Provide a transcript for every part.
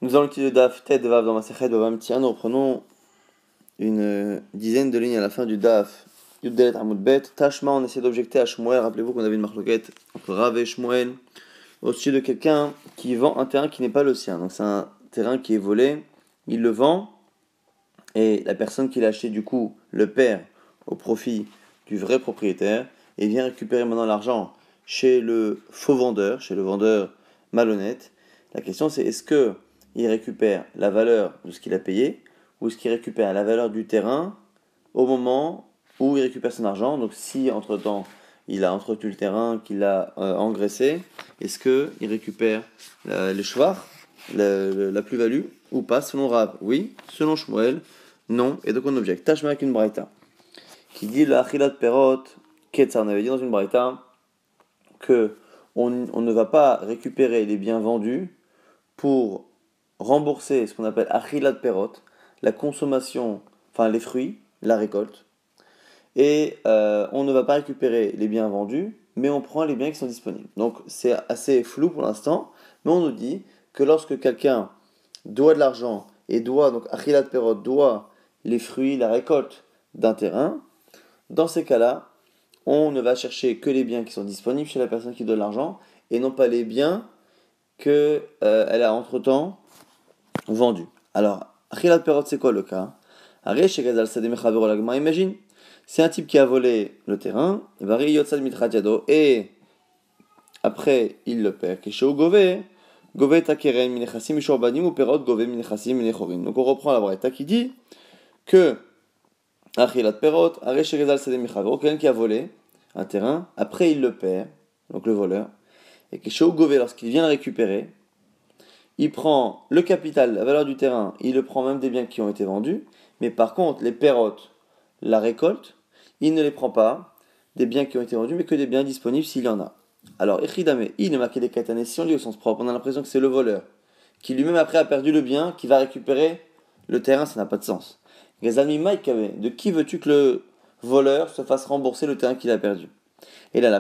Nous allons étudier le Daf Tet Vav dans Masechet Bava Metzia. Nous reprenons une dizaine de lignes à la fin du Daf Yud Dalet Amud Bet. Tashma, on essaie d'objecter à Shmuel. Rappelez-vous qu'on avait une marloquette entre Rav et Shmuel au sujet de quelqu'un qui vend un terrain qui n'est pas le sien. Donc c'est un terrain qui est volé, il le vend et la personne qui l'a acheté du coup le perd au profit du vrai propriétaire et vient récupérer maintenant l'argent chez le faux vendeur, chez le vendeur malhonnête. La question c'est est-ce que il récupère la valeur de ce qu'il a payé ou est-ce qu'il récupère la valeur du terrain au moment où il récupère son argent. Donc si entre-temps il a entretenu le terrain, qu'il a engraissé, est-ce qu'il récupère le shvar, la plus-value ou pas selon Rav? Oui, selon Shmuel, non. Et donc on objecte. Tashma avec une braïta qui dit la achilat perot ketsa. On avait dit dans une braïta que on ne va pas récupérer les biens vendus pour rembourser ce qu'on appelle achilat perot, la consommation, enfin les fruits, la récolte. Et on ne va pas récupérer les biens vendus, mais on prend les biens qui sont disponibles. Donc c'est assez flou pour l'instant, mais on nous dit que lorsque quelqu'un doit de l'argent et doit, donc achilat perot, doit les fruits, la récolte d'un terrain, dans ces cas-là, on ne va chercher que les biens qui sont disponibles chez la personne qui donne l'argent et non pas les biens qu'elle a entre-temps vendus. Alors, achilat perot, c'est quoi le cas? Imagine, c'est un type qui a volé le terrain, et après il le perd. Donc on reprend la braïta qui dit que quelqu'un qui a volé un terrain, après il le perd, donc le voleur, et que lorsqu'il vient le récupérer, il prend le capital, la valeur du terrain, il le prend même des biens qui ont été vendus, mais par contre, les pérotes, la récolte, il ne les prend pas des biens qui ont été vendus, mais que des biens disponibles s'il y en a. Alors, Echidame, il est marqué des katanes, si on lit au sens propre, on a l'impression que c'est le voleur, qui lui-même après a perdu le bien, qui va récupérer le terrain, ça n'a pas de sens. Gazami Mike, de qui veux-tu que le voleur se fasse rembourser le terrain qu'il a perdu? Et là,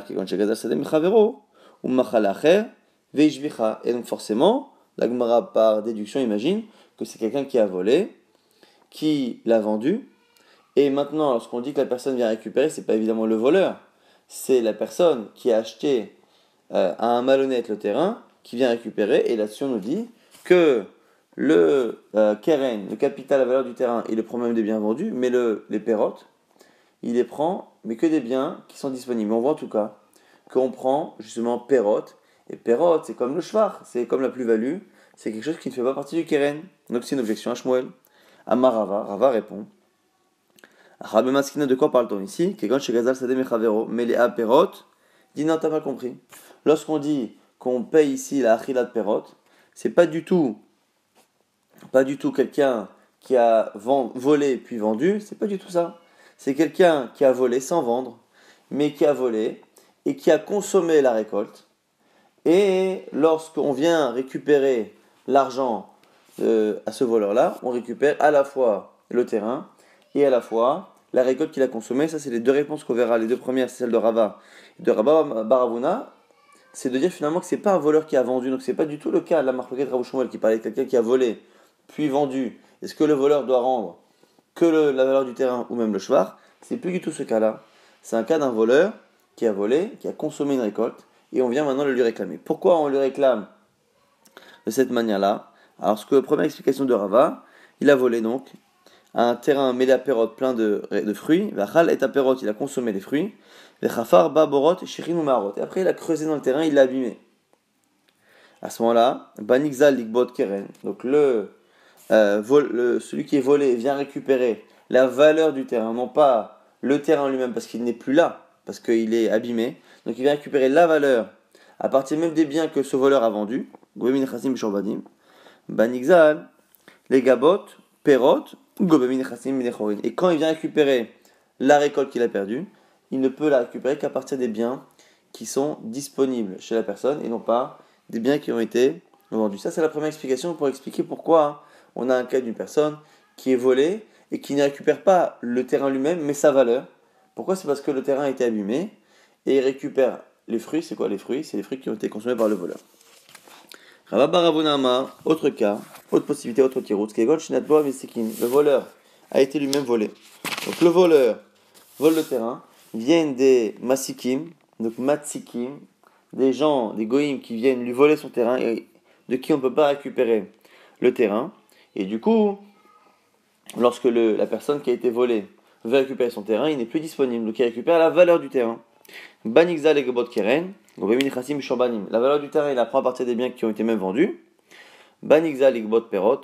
et donc forcément, la Gemara par déduction imagine que c'est quelqu'un qui a volé, qui l'a vendu, et maintenant lorsqu'on dit que la personne vient récupérer, c'est pas évidemment le voleur, c'est la personne qui a acheté à un malhonnête le terrain, qui vient récupérer, et là-dessus on nous dit que le keren, le capital, la valeur du terrain, il le prend même des biens vendus, mais les pérotes, il les prend, mais que des biens qui sont disponibles. On voit en tout cas qu'on prend justement pérote, et pérote c'est comme le shvar, c'est comme la plus-value, c'est quelque chose qui ne fait pas partie du keren. Donc c'est une objection à Shmuel. Amarava, Rava répond. Rabbe Maskina, de quoi parle-t-on ici? Quelqu'un chez Gazal Sadeh Mechavero, mais les perot, dit non, t'as pas compris. Lorsqu'on dit qu'on paye ici la achilat perot, c'est pas du tout quelqu'un qui a volé puis vendu, c'est pas du tout ça. C'est quelqu'un qui a volé sans vendre, mais qui a volé et qui a consommé la récolte. Et lorsqu'on vient récupérer l'argent à ce voleur-là, on récupère à la fois le terrain et à la fois la récolte qu'il a consommée. Ça, c'est les deux réponses qu'on verra. Les deux premières, c'est celle de Rava et de Rabba Baravuna. C'est de dire finalement que c'est pas un voleur qui a vendu. Donc c'est pas du tout le cas de la marloquette Rav Shmuel qui parlait de quelqu'un qui a volé puis vendu. Est-ce que le voleur doit rendre que la valeur du terrain ou même le shvar? C'est plus du tout ce cas-là. C'est un cas d'un voleur qui a volé, qui a consommé une récolte, et on vient maintenant le lui réclamer. Pourquoi on le réclame de cette manière-là? Alors, ce que la première explication de Rava, il a volé donc un terrain mêlé à pérote plein de fruits, Vachal et à pérote, il a consommé les fruits, Vechafar, Baborot, Shirin ou Marot. Et après, il a creusé dans le terrain, il l'a abîmé. À ce moment-là, Banixal, Ligbot, Keren, donc celui qui est volé vient récupérer la valeur du terrain, non pas le terrain lui-même parce qu'il n'est plus là, parce qu'il est abîmé. Donc il vient récupérer la valeur à partir même des biens que ce voleur a vendus. Gobemin Chassim Shorbadim, Banixal, les Gabot, Perot, Gobemin Chassim Minechorin. Et quand il vient récupérer la récolte qu'il a perdue, il ne peut la récupérer qu'à partir des biens qui sont disponibles chez la personne et non pas des biens qui ont été vendus. Ça, c'est la première explication pour expliquer pourquoi on a un cas d'une personne qui est volée et qui ne récupère pas le terrain lui-même, mais sa valeur. Pourquoi? C'est parce que le terrain a été abîmé et il récupère les fruits. C'est quoi les fruits? C'est les fruits qui ont été consommés par le voleur. Rabba Baravunama, autre cas. Autre possibilité, autre tirout. Le voleur a été lui-même volé. Donc le voleur vole le terrain, viennent des masikim, donc matsikim, des gens, des goïms qui viennent lui voler son terrain et de qui on ne peut pas récupérer le terrain. Et du coup, lorsque la personne qui a été volée veut récupérer son terrain, il n'est plus disponible, donc il récupère la valeur du terrain. Banigza le gebot keren, la valeur du terrain, il apprend à partir des biens qui ont été même vendus. Banigza le gebot perot,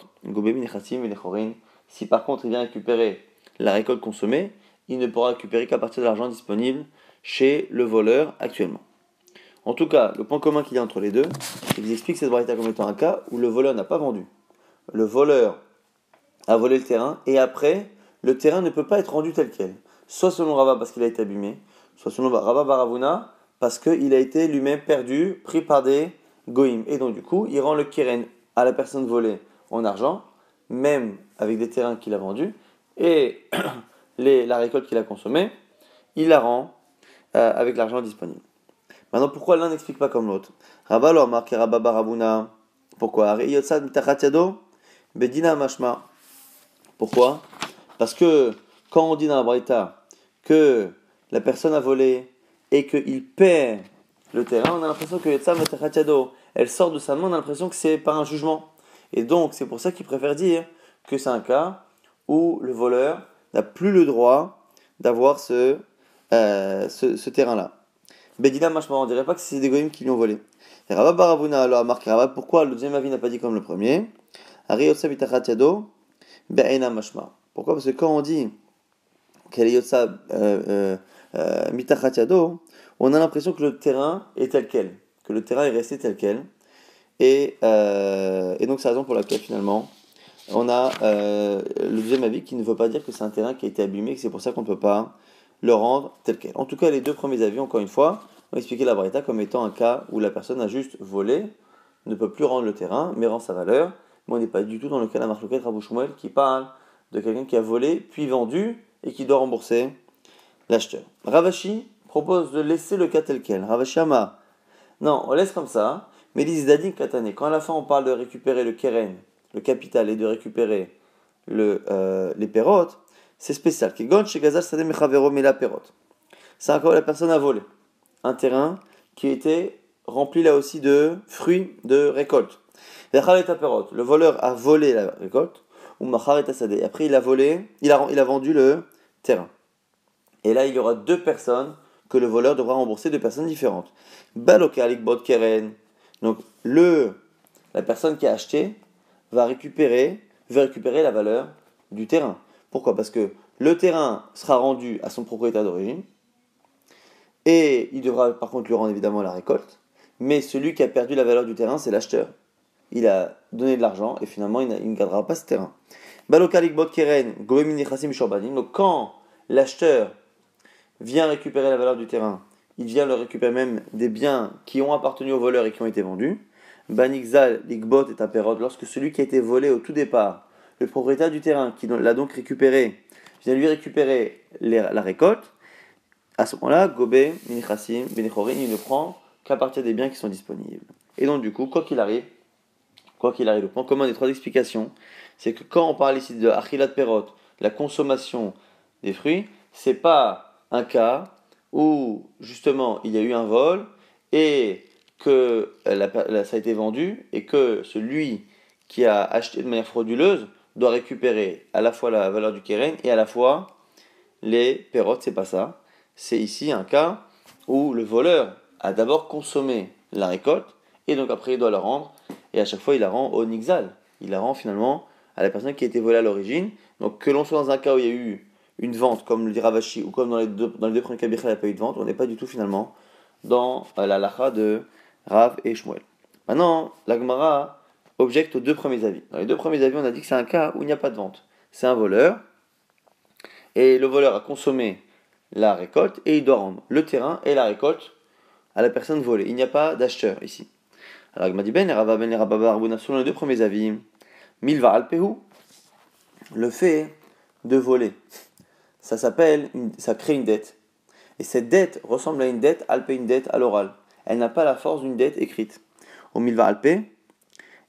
si par contre il vient récupérer la récolte consommée, il ne pourra récupérer qu'à partir de l'argent disponible chez le voleur actuellement. En tout cas, le point commun qu'il y a entre les deux, c'est qu'ils expliquent cette braïta comme étant un cas où le voleur n'a pas vendu. Le voleur a volé le terrain et après, le terrain ne peut pas être rendu tel quel. Soit selon Rava parce qu'il a été abîmé, soit selon Rava Baravuna parce qu'il a été lui-même perdu, pris par des goïms. Et donc du coup, il rend le keren à la personne volée en argent, même avec des terrains qu'il a vendus, et la récolte qu'il a consommée, il la rend avec l'argent disponible. Maintenant, pourquoi l'un n'explique pas comme l'autre? Rabba lo amar ke Rabba Baravuna. Pourquoi? Bedina mashma. Pourquoi? Parce que quand on dit dans la Braïta que la personne a volé et qu'il perd le terrain, on a l'impression que Yotzam Metachatiado, elle sort de sa main, on a l'impression que c'est par un jugement. Et donc, c'est pour ça qu'il préfère dire que c'est un cas où le voleur n'a plus le droit d'avoir ce terrain-là. Bedina mashma, on dirait pas que c'est des goïms qui lui ont volé. Et Rabba Baravuna alors a marqué Rabba, pourquoi le deuxième avis n'a pas dit comme le premier? Ari Yotzam Metachatiado, Be'ena mashma. Pourquoi? Parce que quand on dit qu'elle est Yotsa Mitachat Yado, on a l'impression que le terrain est tel quel, que le terrain est resté tel quel. Et donc c'est la raison pour laquelle finalement on a le deuxième avis qui ne veut pas dire que c'est un terrain qui a été abîmé, que c'est pour ça qu'on ne peut pas le rendre tel quel. En tout cas, les deux premiers avis, encore une fois, ont expliqué la Braïta comme étant un cas où la personne a juste volé, ne peut plus rendre le terrain, mais rend sa valeur. Mais on n'est pas du tout dans le cas de la marloquette Rabou Shmuel qui parle de quelqu'un qui a volé, puis vendu, et qui doit rembourser l'acheteur. Ravashi propose de laisser le cas tel quel. Ravashi Ama, non, on laisse comme ça, mais les Zadin Katane, quand à la fin on parle de récupérer le keren, le capital, et de récupérer les pérotes, c'est spécial. C'est un cas où la personne a volé un terrain qui était rempli là aussi de fruits de récolte. Le voleur a volé la récolte, ou après il a volé, il a vendu le terrain. Et là il y aura deux personnes que le voleur devra rembourser, deux personnes différentes. Donc la personne qui a acheté veut récupérer la valeur du terrain. Pourquoi? Parce que le terrain sera rendu à son propriétaire d'origine, et il devra par contre lui rendre évidemment la récolte, mais celui qui a perdu la valeur du terrain, c'est l'acheteur. Il a donné de l'argent et finalement il ne gardera pas ce terrain. Donc quand l'acheteur vient récupérer la valeur du terrain, il vient le récupérer même des biens qui ont appartenu au voleur et qui ont été vendus. Banixal, l'igbot est apérod, lorsque celui qui a été volé au tout départ, le propriétaire du terrain qui l'a donc récupéré, vient lui récupérer la récolte, à ce moment-là, Gobé, Minichassim, Benichorin, il ne prend qu'à partir des biens qui sont disponibles. Et donc du coup, quoi qu'il arrive, le point commun des trois explications, c'est que quand on parle ici de Achilat Perot, la consommation des fruits, c'est pas un cas où justement il y a eu un vol et que ça a été vendu et que celui qui a acheté de manière frauduleuse doit récupérer à la fois la valeur du keren et à la fois les pérotes, c'est pas ça. C'est ici un cas où le voleur a d'abord consommé la récolte et donc après il doit la rendre, et à chaque fois il la rend au nixal. Il la rend finalement à la personne qui a été volée à l'origine. Donc que l'on soit dans un cas où il y a eu une vente, comme le dit Ravashi, ou comme dans les deux premiers cas, il n'y a pas eu de vente, on n'est pas du tout finalement dans la lacha de Rav et Shmuel. Maintenant, la Gemara objecte aux deux premiers avis. Dans les deux premiers avis, on a dit que c'est un cas où il n'y a pas de vente. C'est un voleur, et le voleur a consommé la récolte, et il doit rendre le terrain et la récolte à la personne volée. Il n'y a pas d'acheteur ici. Alors, Gemara dit Ben, et Rava Ben, et Rabba Barbouna, selon les deux premiers avis, Milva Alpehu, le fait de voler, ça crée une dette. Et cette dette ressemble à une dette, alpe, une dette à l'oral. Elle n'a pas la force d'une dette écrite. Au milva alpe,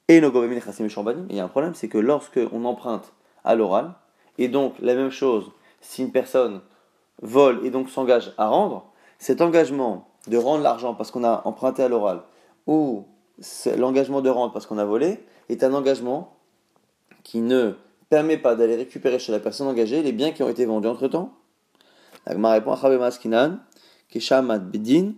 Et no gobem nechassim mishorbanim. Il y a un problème, c'est que lorsque on emprunte à l'oral, et donc la même chose, si une personne vole et donc s'engage à rendre, cet engagement de rendre l'argent parce qu'on a emprunté à l'oral, ou l'engagement de rendre parce qu'on a volé, est un engagement qui ne permet pas d'aller récupérer chez la personne engagée les biens qui ont été vendus entre-temps. La Gemara répond Achabe Maskinan, Keshamad Bedin,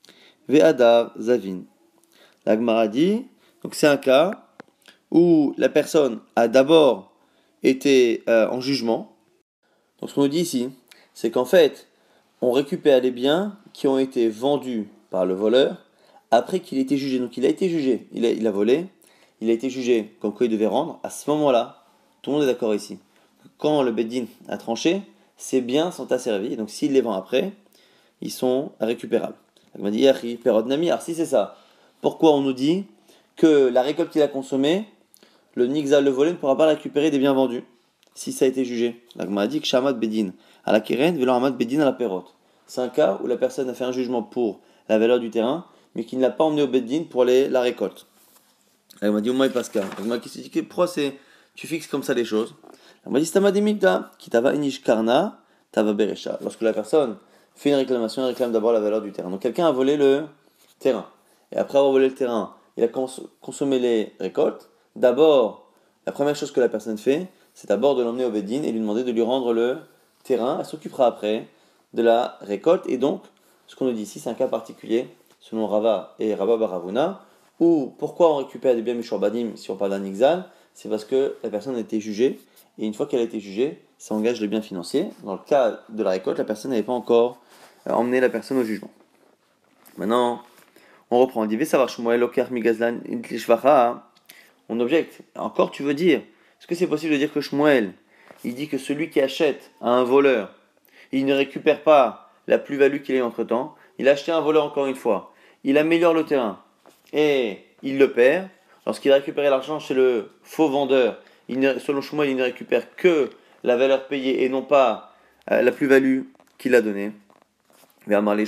Ve'adar Zavin. La Gemara dit, donc c'est un cas où la personne a d'abord été en jugement. Donc ce qu'on nous dit ici, c'est qu'en fait, on récupère les biens qui ont été vendus par le voleur après qu'il ait été jugé. Donc il a été jugé, il a volé, il a été jugé comme quoi il devait rendre. À ce moment-là, tout le monde est d'accord ici. Quand le Beddin a tranché, ces biens sont asservis. Donc s'il les vend après, ils sont récupérables. Il m'a dit, Yachi, Perot Nami. Alors si c'est ça, pourquoi on nous dit que la récolte qu'il a consommée, le Nixal, le volé, ne pourra pas récupérer des biens vendus si ça a été jugé? Il m'a dit que Shamad Bedin à la Keren, Velo Hamad Bedin à la Perot. C'est un cas où la personne a fait un jugement pour la valeur du terrain, mais qui ne l'a pas emmené au Beddin pour la récolte. Il m'a dit, Oumai Pascal. Il m'a dit, pourquoi tu fixes comme ça les choses? Il m'a dit, Stamadimikta, qui tava inish karna, tava beresha. Lorsque la personne fait une réclamation, elle réclame d'abord la valeur du terrain. Donc quelqu'un a volé le terrain. Et après avoir volé le terrain, il a consommé les récoltes. D'abord, la première chose que la personne fait, c'est d'abord de l'emmener au Beddin et lui demander de lui rendre le terrain. Elle s'occupera après de la récolte. Et donc, ce qu'on nous dit ici, c'est un cas particulier, selon Rava et Rabba Baravuna, où pourquoi on récupère des biens Mishorbanim si on parle d'un Ixal? C'est parce que la personne a été jugée. Et une fois qu'elle a été jugée, ça engage les biens financiers. Dans le cas de la récolte, la personne n'avait pas encore emmené la personne au jugement. Maintenant, on reprend. On dit Vesavar Shmuel Lokar Migazlan Intlishvacha. On objecte. Encore, tu veux dire, est-ce que c'est possible de dire que Shmuel, il dit que celui qui achète à un voleur, il ne récupère pas la plus-value qu'il a eu entre-temps, il a acheté un voleur encore une fois, il améliore le terrain et il le perd. Lorsqu'il a récupéré l'argent chez le faux vendeur, selon Shmuel, il ne récupère que la valeur payée et non pas la plus-value qu'il a donnée. Pourtant,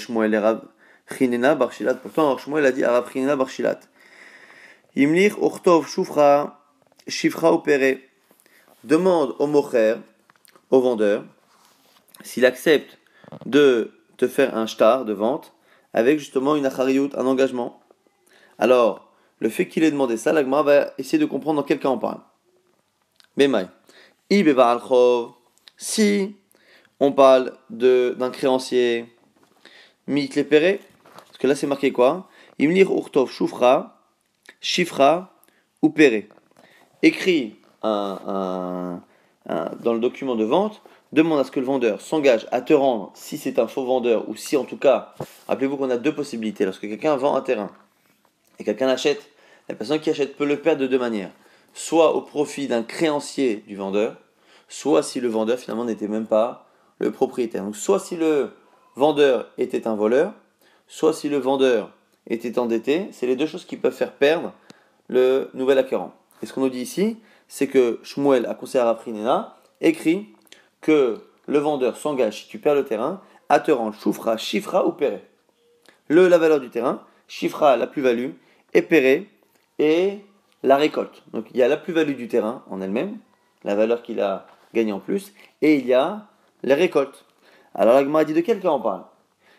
Shmuel a dit Arav Chinena Barshilat. Imlich Urtov Shufra Shifra Opere. Demande au mocher, au vendeur, s'il accepte de te faire un shtar de vente avec justement une achariout, un engagement. Alors, le fait qu'il ait demandé ça, l'agma va essayer de comprendre dans quel cas on parle. Bemay. Ibeba al-Chov. Si on parle d'un créancier mitlepere, parce que là c'est marqué quoi? Imlir Urtov Shufra Shifra ou Pere. Écrit dans le document de vente, demande à ce que le vendeur s'engage à te rendre si c'est un faux vendeur ou si en tout cas, rappelez-vous qu'on a deux possibilités. Lorsque quelqu'un vend un terrain et quelqu'un l'achète, la personne qui achète peut le perdre de deux manières. Soit au profit d'un créancier du vendeur, soit si le vendeur finalement n'était même pas le propriétaire. Donc soit si le vendeur était un voleur, soit si le vendeur était endetté, c'est les deux choses qui peuvent faire perdre le nouvel acquérant. Et ce qu'on nous dit ici, c'est que Shmuel, à conseiller à Raprinena, écrit que le vendeur s'engage, si tu perds le terrain, à te rendre choufra, chifra ou péré. La valeur du terrain, chifra la plus-value, et péré et la récolte. Donc il y a la plus-value du terrain en elle-même, la valeur qu'il a gagnée en plus, et il y a les récoltes. Alors la Gemara dit de quel cas on parle?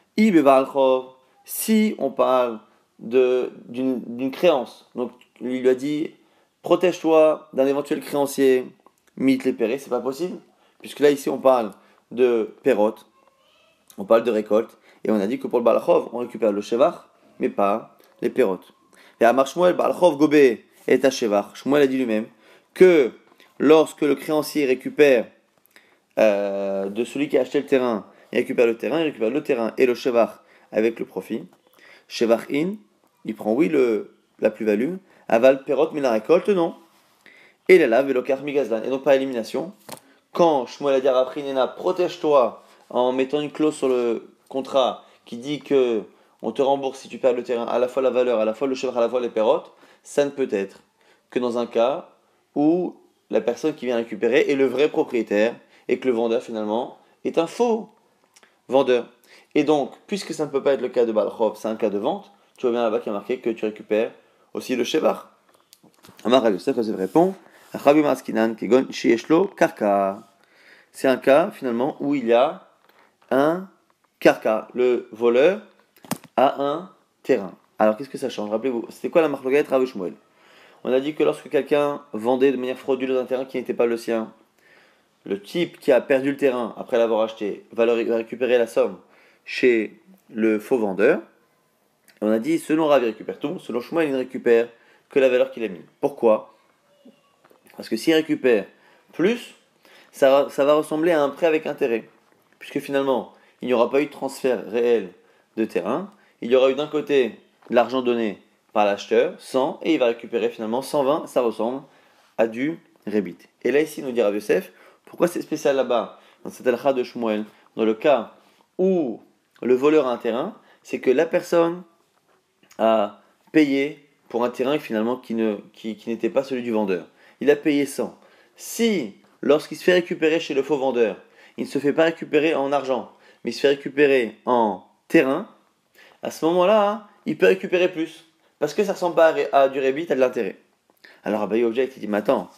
Si on parle d'une créance, donc il lui a dit protège-toi d'un éventuel créancier, mythe les pérés, c'est pas possible, puisque là ici on parle de pérote, on parle de récolte, et on a dit que pour le balachov on récupère le shevach, mais pas les pérotes. Et à Shmuel, balachov gobé est à shevach. Shmuel a dit lui-même que lorsque le créancier récupère de celui qui a acheté le terrain, il récupère le terrain et le shevach avec le profit. Shevach in, il prend oui la plus-value, aval perot mais la récolte non. Et il est là, velokar migazlan, et donc par élimination. Quand Shmuel a dit à Raprinena, protège-toi en mettant une clause sur le contrat qui dit que on te rembourse si tu perds le terrain, à la fois la valeur, à la fois le shevach, à la fois les perotes, ça ne peut être que dans un cas où la personne qui vient récupérer est le vrai propriétaire et que le vendeur finalement est un faux vendeur. Et donc, puisque ça ne peut pas être le cas de Balchov, c'est un cas de vente, tu vois bien là-bas qu'il y a marqué que tu récupères aussi le shevach. Amar Rav Yosef répond, Rabbi Maskinan Kegon Shieshlo Karka. C'est un cas finalement où il y a un karka. Le voleur a un terrain. Alors qu'est-ce que ça change? Rappelez-vous, c'était quoi la marloquette Rav Shmuel? On a dit que lorsque quelqu'un vendait de manière frauduleuse un terrain qui n'était pas le sien, le type qui a perdu le terrain après l'avoir acheté va récupérer la somme chez le faux vendeur. Et on a dit, selon Rav, il récupère tout, selon Shmuel, il ne récupère que la valeur qu'il a mis. Pourquoi? Parce que s'il récupère plus, ça va ressembler à un prêt avec intérêt. Puisque finalement, il n'y aura pas eu de transfert réel de terrain. Il y aura eu d'un côté de l'argent donné par l'acheteur, 100, et il va récupérer finalement 120, ça ressemble à du rébit. Et là ici, nous dit Rav Yosef, pourquoi c'est spécial là-bas, dans cette halakha de Shmuel, dans le cas où le voleur a un terrain, c'est que la personne a payé pour un terrain finalement qui n'était pas celui du vendeur. Il a payé 100. Si, lorsqu'il se fait récupérer chez le faux vendeur, il ne se fait pas récupérer en argent, mais il se fait récupérer en terrain, à ce moment-là, il peut récupérer plus. Parce que ça ne ressemble pas à du rébit, à de l'intérêt. Alors Abaye objecte, il dit, mais attends,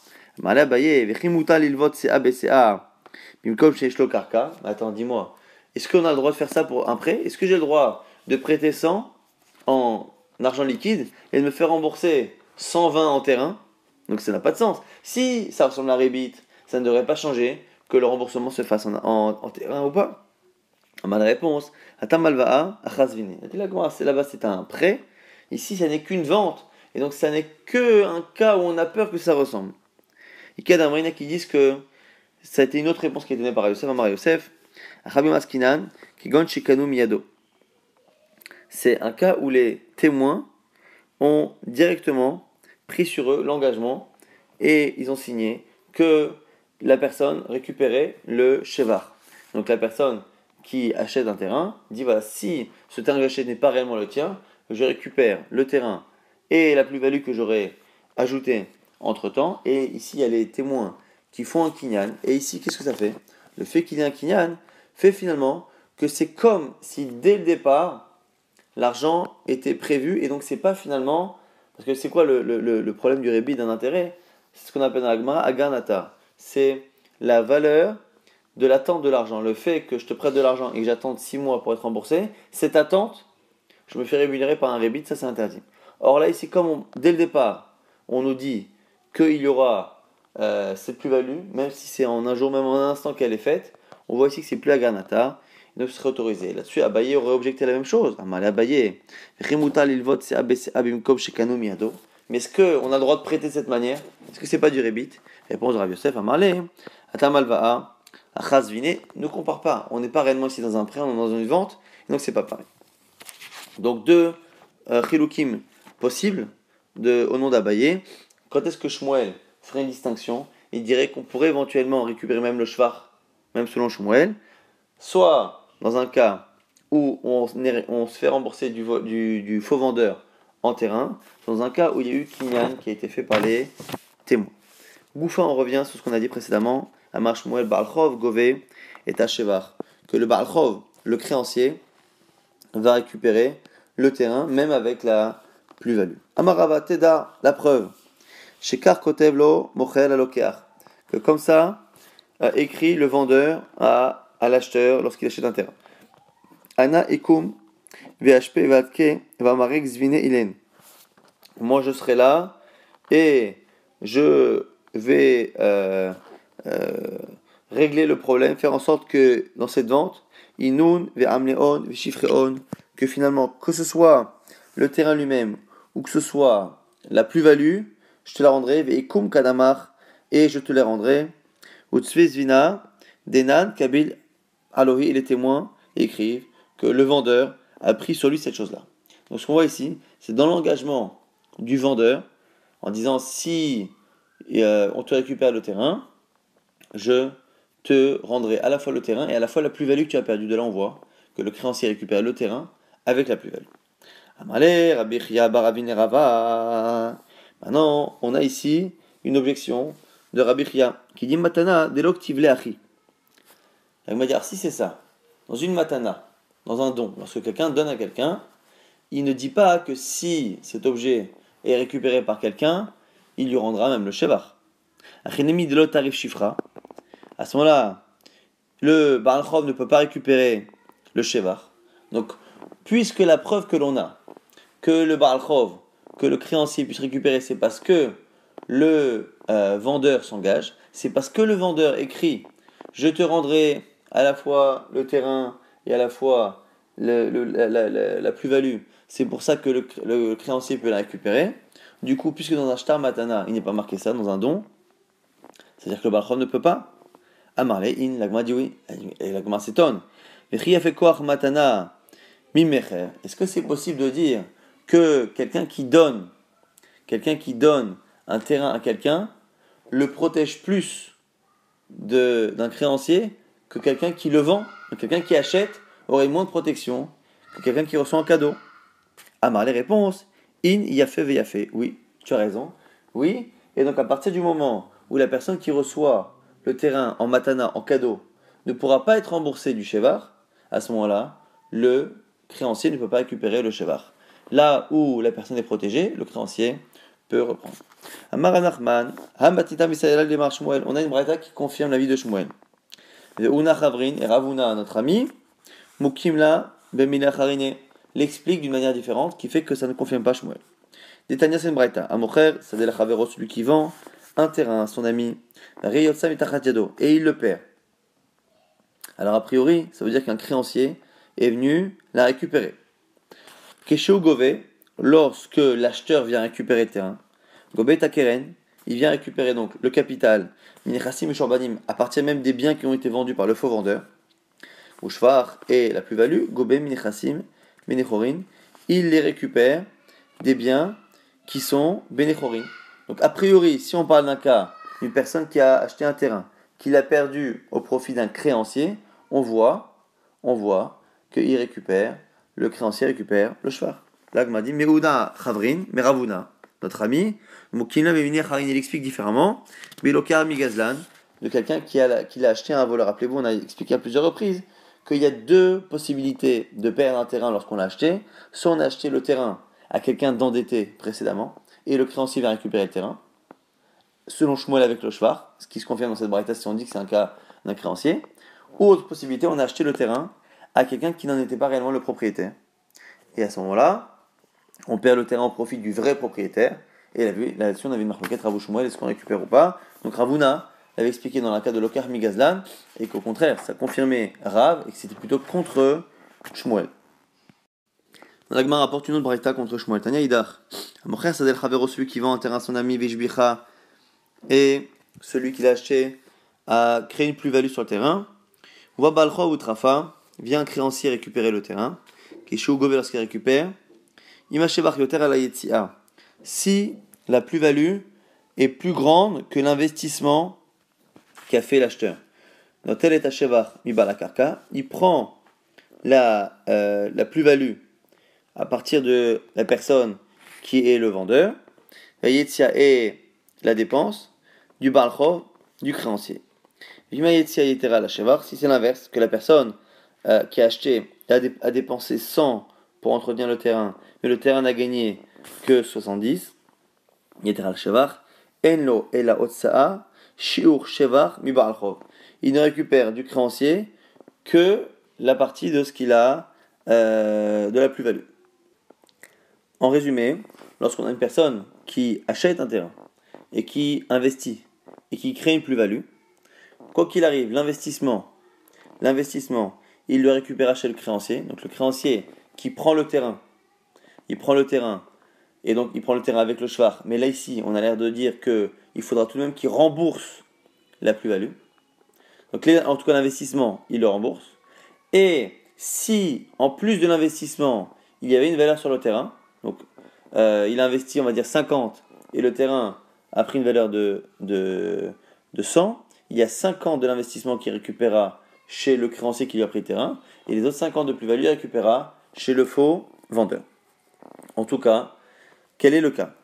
attends, dis-moi, est-ce qu'on a le droit de faire ça pour un prêt? Est-ce que j'ai le droit de prêter 100 en argent liquide et de me faire rembourser 120 en terrain? Donc ça n'a pas de sens. Si ça ressemble à rébit, ça ne devrait pas changer que le remboursement se fasse en terrain ou pas. Ma réponse, Atamalva'a, Achazvine. Là-bas, c'est un prêt. Ici, ça n'est qu'une vente. Et donc, ça n'est qu'un cas où on a peur que ça ressemble. Il y a des qui disent que ça a été une autre réponse qui a été donnée par Yosef, Amar Yosef, Rabbi Maskinan, qui gon shikanu miyado. C'est un cas où les témoins ont directement pris sur eux l'engagement et ils ont signé que la personne récupérait le shevar. Donc, la personne qui achète un terrain dit voilà, si ce terrain que j'achète n'est pas réellement le tien, je récupère le terrain et la plus-value que j'aurais ajoutée entre temps. Et ici, il y a les témoins qui font un kinyan. Et ici, qu'est-ce que ça fait? Le fait qu'il y ait un kinyan fait finalement que c'est comme si dès le départ, l'argent était prévu. Et donc, c'est pas finalement. Parce que c'est quoi le problème du rébit d'un intérêt? C'est ce qu'on appelle dans la Gemara aganata. C'est la valeur de l'attente de l'argent. Le fait que je te prête de l'argent et que j'attende 6 mois pour être remboursé, cette attente, je me fais rémunérer par un rébit, ça c'est interdit. Or là, ici, comme dès le départ, on nous dit qu'il y aura cette plus-value, même si c'est en un jour, même en un instant qu'elle est faite, on voit ici que c'est plus aganata, donc ce serait autorisé. Là-dessus, Abaye aurait objecté la même chose. Amal Abaye, Rimutal il vote c'est abimkom shekanu miado. Mais est-ce qu'on a le droit de prêter de cette manière? Est-ce que c'est pas du rébit? Réponse de Rav Yosef, Amalé, Atamalva'a. Achazvine ne compare pas. On n'est pas réellement ici dans un prêt, on est dans une vente, donc c'est pas pareil. Donc deux chilukim possibles au nom d'Abaye. Quand est-ce que Shmuel ferait une distinction? Il dirait qu'on pourrait éventuellement récupérer même le shvar, même selon Shmuel, soit dans un cas où on se fait rembourser du faux vendeur en terrain, dans un cas où il y a eu kinyan qui a été fait par les témoins. Goufa, on revient sur ce qu'on a dit précédemment. Amar Shmuel Baalchov Gové et Tashevar. Que le Baalchov, le créancier, va récupérer le terrain, même avec la plus-value. Amarava Teda, la preuve. Shekar Kotevlo Mochel Alokeach. Que comme ça, a écrit le vendeur à l'acheteur lorsqu'il achète un terrain. Ana Ekum VHP Vatke Vamarek Zvine Ilen. Moi je serai là et je vais régler le problème, faire en sorte que dans cette vente, inun ve'amneon ve'shifreon, que finalement, que ce soit le terrain lui-même ou que ce soit la plus-value, je te la rendrai, ve'ikum kadamar, et je te la rendrai, utsvezvina, denan, kabil, alohi, et les témoins écrivent que le vendeur a pris sur lui cette chose-là. Donc ce qu'on voit ici, c'est dans l'engagement du vendeur, en disant si on te récupère le terrain, je te rendrai à la fois le terrain et à la fois la plus-value que tu as perdue. De là, on voit que le créancier récupère le terrain avec la plus-value. Amalé, Rabbi Chia, Baravin et Rava. Maintenant, on a ici une objection de Rabbi Chia qui dit Matana, delok tivle achi. Il va dire si c'est ça, dans une matana, dans un don, lorsque quelqu'un donne à quelqu'un, il ne dit pas que si cet objet est récupéré par quelqu'un, il lui rendra même le shevar. Achinemi de tarif shifra. À ce moment-là, le Baal Chov ne peut pas récupérer le shevar. Donc, puisque la preuve que l'on a, que le Baal Chov, que le créancier puisse récupérer, c'est parce que le vendeur s'engage, c'est parce que le vendeur écrit « Je te rendrai à la fois le terrain et à la fois la plus-value », c'est pour ça que le créancier peut la récupérer. Du coup, puisque dans un shtar matana, il n'est pas marqué ça, dans un don, c'est-à-dire que le Baal Chov ne peut pas. Amarle, in, l'agma dit oui, et l'agma s'étonne. Matana, mimecher. Est-ce que c'est possible de dire que quelqu'un qui donne un terrain à quelqu'un le protège plus d'un créancier que quelqu'un qui le vend, que quelqu'un qui achète aurait moins de protection que quelqu'un qui reçoit un cadeau? Amar les réponses, in yafé veyafé. Oui, tu as raison. Oui, et donc à partir du moment où la personne qui reçoit le terrain en matana, en cadeau, ne pourra pas être remboursé du shevar, à ce moment-là, le créancier ne peut pas récupérer le shevar. Là où la personne est protégée, le créancier peut reprendre. Amar Anachman, Hamatita Misaelal de Mar Shmuel. On a une braïta qui confirme l'avis de Shmuel. Et Una Chavrin et Ravuna, notre ami, Mukimla Bemina Charine, l'explique d'une manière différente, qui fait que ça ne confirme pas Shmuel. Détania c'est une braïta. Amocher, Sadel Chavero, celui qui vend un terrain à son ami, Reyotsa Mitachat Yado, et il le perd. Alors a priori, ça veut dire qu'un créancier est venu la récupérer. Keshou Gove, lorsque l'acheteur vient récupérer le terrain, Gobet Takeren, il vient récupérer donc le capital, Minechassim et Shorbanim, à partir même des biens qui ont été vendus par le faux vendeur, ou Shvar et la plus-value, Gobet Minechassim, Benechorin, il les récupère des biens qui sont Benechorin. Donc a priori, si on parle d'un cas, une personne qui a acheté un terrain, qui l'a perdu au profit d'un créancier, on voit qu'il récupère, le créancier récupère le Shvar. Là, m'a dit, Meuda Chavrin, Meravuna, notre ami, Mukina Bevinir Harin, il explique différemment, Belokar Migazlan, de quelqu'un qui l'a acheté à un voleur. Rappelez-vous, on a expliqué à plusieurs reprises qu'il y a deux possibilités de perdre un terrain lorsqu'on l'a acheté. Soit on a acheté le terrain à quelqu'un d'endetté précédemment, et le créancier va récupérer le terrain, selon Shmuel avec le Shvar, ce qui se confirme dans cette braïta si on dit que c'est un cas d'un créancier. Ou autre possibilité, on a acheté le terrain à quelqu'un qui n'en était pas réellement le propriétaire. Et à ce moment-là, on perd le terrain au profit du vrai propriétaire. Et là-dessus, on avait une marquette Rav Shmuel, est-ce qu'on récupère ou pas? Donc Ravuna l'avait expliqué dans le cas de Lokar Migazlan, et qu'au contraire, ça confirmait Rav, et que c'était plutôt contre Shmuel. L'Agma rapporte une autre braïta contre Shmuel. Tanya Idach. Amocher Sadel Chavero, celui qui vend un terrain à son ami Vishbicha, et celui qui l'a acheté a créé une plus-value sur le terrain. Wa Balcha ou Trafa, vient un créancier récupérer le terrain. Keshu Gove lorsqu'il récupère. Imashevach Yoter ala Yetzia. Si la plus-value est plus grande que l'investissement qu'a fait l'acheteur. Notel et Ashevach Mibalakarka, il prend la plus-value à partir de la personne qui est le vendeur. La Yetzia est la dépense du Baal Chov, du créancier. Si c'est l'inverse, que la personne qui a acheté a dépensé 100 pour entretenir le terrain, mais le terrain n'a gagné que 70, enlo et la otsaa, shiur shevar mi Baal Chov. Il ne récupère du créancier que la partie de ce qu'il a de la plus-value. En résumé, lorsqu'on a une personne qui achète un terrain et qui investit et qui crée une plus-value, quoi qu'il arrive, l'investissement, il le récupérera chez le créancier. Donc le créancier qui prend le terrain, et donc il prend le terrain avec le shvar. Mais là ici, on a l'air de dire qu'il faudra tout de même qu'il rembourse la plus-value. Donc en tout cas l'investissement, il le rembourse. Et si en plus de l'investissement, il y avait une valeur sur le terrain, donc il a investi, on va dire 50, et le terrain a pris une valeur de 100, il y a 50 de l'investissement qui récupérera chez le créancier qui lui a pris le terrain, et les autres 50 de plus-value récupérera chez le faux vendeur. En tout cas, quel est le cas?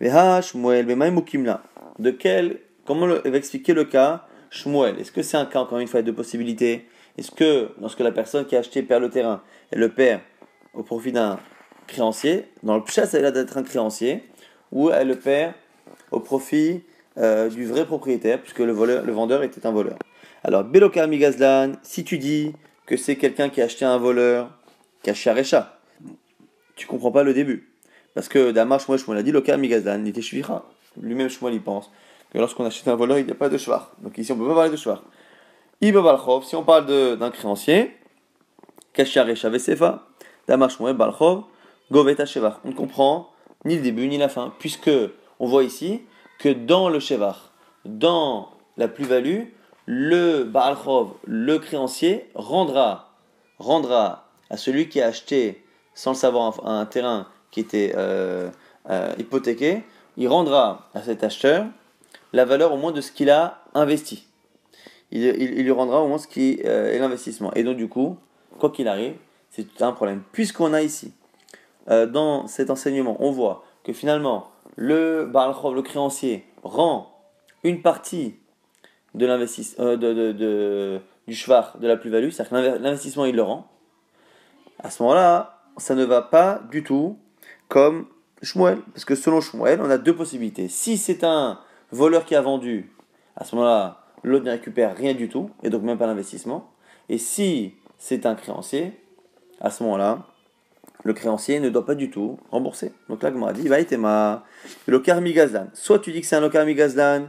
Comment va expliquer le cas Shmuel? Est-ce que c'est un cas, encore une fois, de possibilités? Est-ce que, lorsque la personne qui a acheté perd le terrain, elle le perd au profit d'un créancier? Dans le pshat, ça a l'air d'être un créancier, ou elle le perd au profit du vrai propriétaire, puisque le vendeur était un voleur. Alors, Beloka Migazlan, si tu dis que c'est quelqu'un qui a acheté un voleur, caché à Recha, tu comprends pas le début. Parce que Damar Shmuel a dit Loka Migazlan, il était Shvicha. Lui-même Shmuel il pense que lorsqu'on achète un voleur, il n'y a pas de shvar. Donc ici on peut pas parler de shvar. Iba Balchov, si on parle d'un créancier, caché à Recha Vesefa, Damar Shmuel Balchov, Goveta Shevar. On ne comprend ni le début ni la fin, puisque on voit ici que dans le Shevar, dans la plus-value, le Baal Chov, le créancier, rendra à celui qui a acheté, sans le savoir, un terrain qui était hypothéqué, il rendra à cet acheteur la valeur au moins de ce qu'il a investi. Il lui rendra au moins ce qui est l'investissement. Et donc du coup, quoi qu'il arrive, c'est un problème. Puisqu'on a ici, dans cet enseignement, on voit que finalement, le Baal Chov, le créancier, rend une partie de l'investissement, du shvar, de la plus-value, c'est-à-dire que l'investissement, il le rend. À ce moment-là, ça ne va pas du tout comme Shmuel. Parce que selon Shmuel, on a deux possibilités. Si c'est un voleur qui a vendu, à ce moment-là, l'autre ne récupère rien du tout, et donc même pas l'investissement. Et si c'est un créancier, à ce moment-là, le créancier ne doit pas du tout rembourser. Donc là, Gemara dit, Vaïtema, Lokar Migazlan. Soit tu dis que c'est un Lokar Migazlan,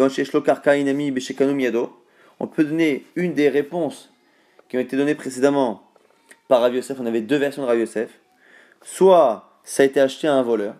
on peut donner une des réponses qui ont été données précédemment par Rav Yosef. On avait deux versions de Rav Yosef. Soit ça a été acheté à un voleur,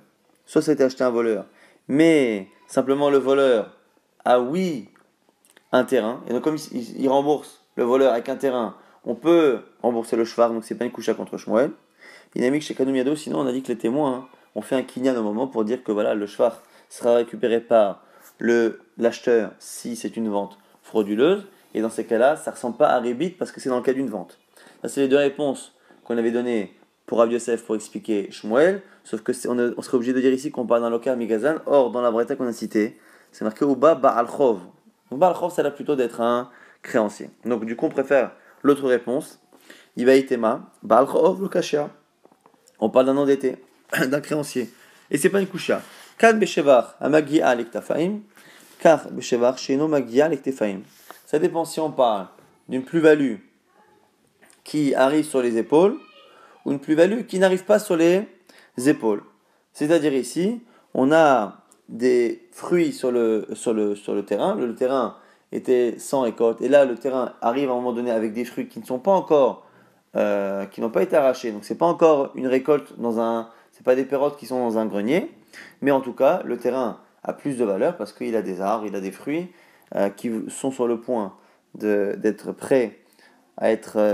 mais simplement le voleur a oui un terrain, et donc comme il rembourse le voleur avec un terrain, on peut rembourser le shvar, donc c'est pas une coucha contre Shmuel. Dynamique chez Kanoum Yado, sinon on a dit que les témoins ont fait un kinyan au moment pour dire que voilà, le shvar sera récupéré par l'acheteur si c'est une vente frauduleuse, et dans ces cas-là, ça ne ressemble pas à Rébit parce que c'est dans le cas d'une vente. Ça, c'est les deux réponses qu'on avait données pour Rav Yosef pour expliquer Shmuel, sauf que on serait obligé de dire ici qu'on parle d'un local Migazan. Or, dans la Braïta qu'on a citée, c'est marqué Uba Ba'al Chov. Donc Ba'al Chov, ça a plutôt d'être un créancier. Donc du coup, on préfère l'autre réponse. Iba Itema, Ba'al Chov, le Kashia. On parle d'un endetté, d'un créancier. Et c'est pas une kusha. Kad Beshevar, Amagia Lektafaim, car Beshevar, Sheno Magia Lektafaim. Ça dépend si on parle d'une plus-value qui arrive sur les épaules ou une plus-value qui n'arrive pas sur les épaules. C'est-à-dire ici, on a des fruits sur le terrain. Le terrain était sans récolte. Et là, le terrain arrive à un moment donné avec des fruits qui ne sont pas encore, qui n'ont pas été arrachés. Donc, c'est pas encore une récolte c'est pas des pérottes qui sont dans un grenier. Mais en tout cas, le terrain a plus de valeur parce qu'il a des arbres, il a des fruits qui sont sur le point d'être prêts à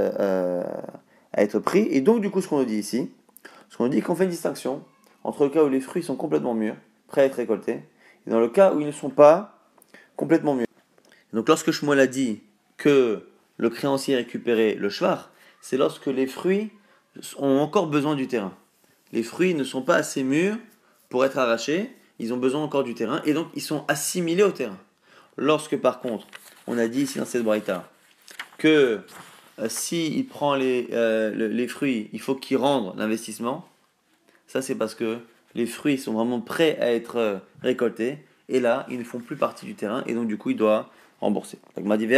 être pris. Et donc, du coup, ce qu'on nous dit ici, qu'on fait une distinction entre le cas où les fruits sont complètement mûrs, prêts à être récoltés, et dans le cas où ils ne sont pas complètement mûrs. Donc, lorsque Shmuel a dit que le créancier récupérait le shvar, c'est lorsque les fruits ont encore besoin du terrain. Les fruits ne sont pas assez mûrs pour être arrachés, ils ont besoin encore du terrain, et donc ils sont assimilés au terrain. Lorsque, par contre, on a dit ici dans cette braïta que s'il prend les fruits, il faut qu'il rende l'investissement. Ça, c'est parce que les fruits sont vraiment prêts à être récoltés. Et là, ils ne font plus partie du terrain. Et donc, du coup, il doit rembourser. L'agma dit,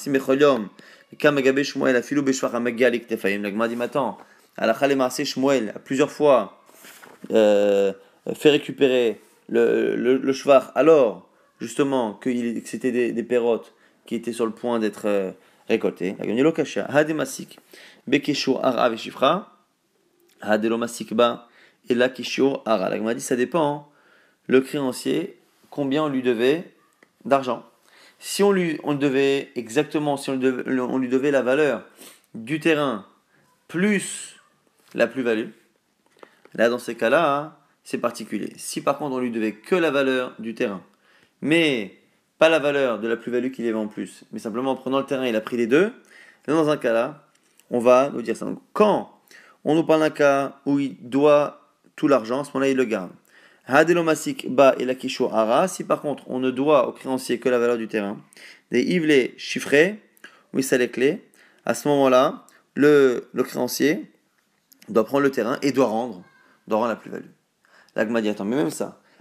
attends, Shmuel a plusieurs fois fait récupérer le shvar, alors, justement, que c'était des pérottes qui étaient sur le point d'être récoltées. Hademasik, Bekesho, Ara, Veshifra, Hadelomasik Ba, et la Kishio, Ara. La dit, ça dépend, le créancier, combien on lui devait d'argent. Si on lui devait exactement, si on lui devait la valeur du terrain plus la plus-value, là, dans ces cas-là, c'est particulier. Si par contre on lui devait que la valeur du terrain, mais pas la valeur de la plus-value qu'il y avait en plus, mais simplement en prenant le terrain, il a pris les deux, dans un cas-là, on va nous dire ça. Donc, quand on nous parle d'un cas où il doit tout l'argent, à ce moment-là, il le garde. Hadelomasik ba et la kisho ara. Si par contre on ne doit au créancier que la valeur du terrain, des ivlés chiffrés, oui, ça les clés, à ce moment-là, le créancier doit prendre le terrain et doit rendre la plus-value. L'agma dit, attends, mais même ça,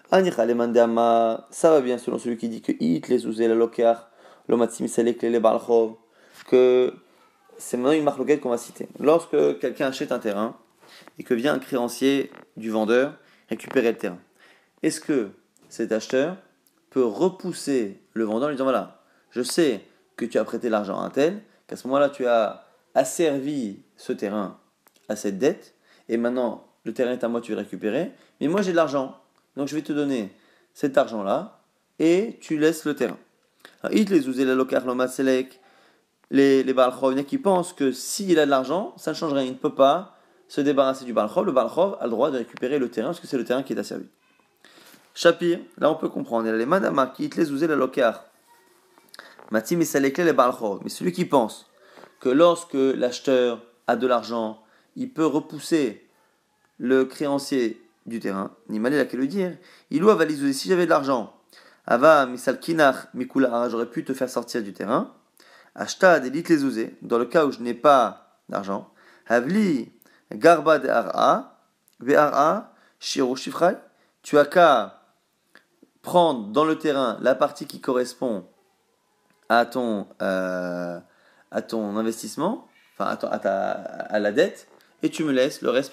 Anicha le mandama, ça va bien selon celui qui dit que it les ouzé la lokar, le matsim selek le balchov, que c'est maintenant une marloquette qu'on va citer. Lorsque quelqu'un achète un terrain et que vient un créancier du vendeur récupérer le terrain, est-ce que cet acheteur peut repousser le vendeur en lui disant voilà, je sais que tu as prêté l'argent à un tel, qu'à ce moment-là tu as asservi ce terrain à cette dette, et maintenant le terrain est à moi, tu veux le récupérer, mais moi j'ai de l'argent, donc je vais te donner cet argent-là, et tu laisses le terrain. Alors, il les ouzé la lokar loma selek, les Baal Chov, il y en a qui pensent que s'il a de l'argent, ça ne change rien, il ne peut pas se débarrasser du Baal Chov, le Baal Chov a le droit de récupérer le terrain, parce que c'est le terrain qui est asservi. Shapir, là on peut comprendre, il y a les madama qui les ouzé la lokar. Matim et salekle les Baal Chov. Mais celui qui pense que lorsque l'acheteur a de l'argent, il peut repousser le créancier du terrain, ni malé laquelle le dire, il doit valiser si j'avais de l'argent. Ava misal kinach mikula, j'aurais pu te faire sortir du terrain. Ashta delit les ouzé, dans le cas où je n'ai pas d'argent. Havli garba de ara, ve'ara, shiro shifrai. Tu as qu'à prendre dans le terrain la partie qui correspond à ton investissement, enfin à la dette, et tu me laisses le reste